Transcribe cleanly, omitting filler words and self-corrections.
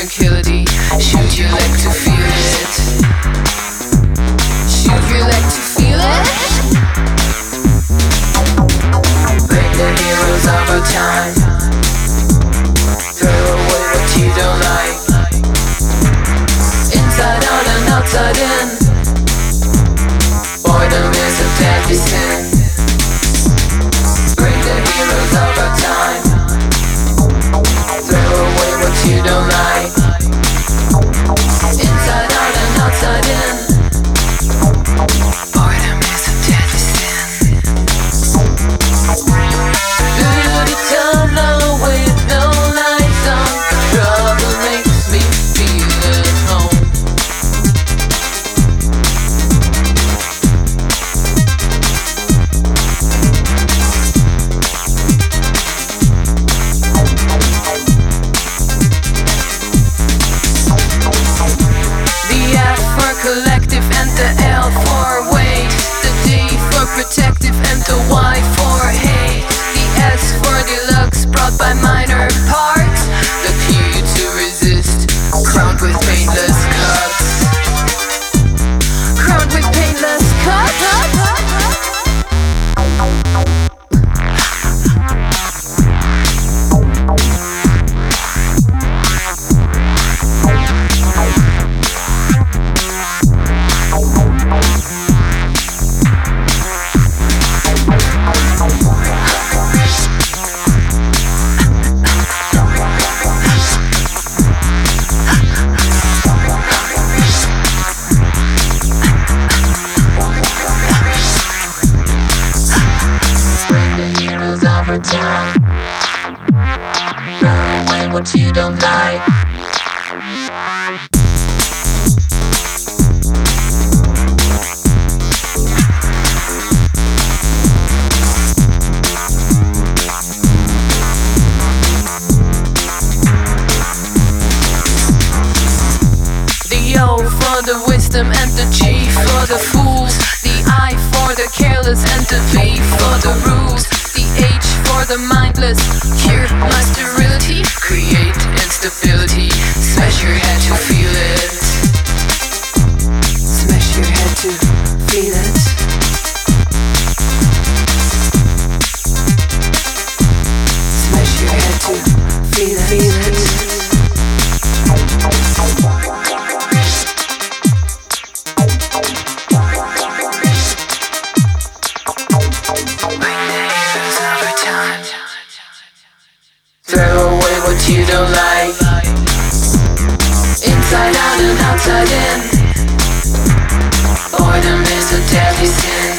tranquility. Should you like to feel it? Should you like to feel it? Break the heroes of our time. Throw away what you don't like. Inside out and outside in. Boredom is a deadly sin. Break the heroes of our time. Throw away what you don't like. Inside out and outside in. Boredom is a deadly sin. Through the tunnel with no lights on. Trouble makes me feel at home. Collective and the L for wait, the D for protective and the Y for hate, the S for deluxe brought by minor parts, the Q to resist, crowned with painless cuts, crowned with painless cuts. Time. Throw away what you don't like. The O for the wisdom and the G for the fools, the I for the careless and the V for the rules, the H for the mindless, cure my sterility, create instability, smash your head to feel it, smash your head to feel it, smash your head to feel it, feel it. Throw away what you don't like. Inside out and outside in. Boredom is a deadly sin.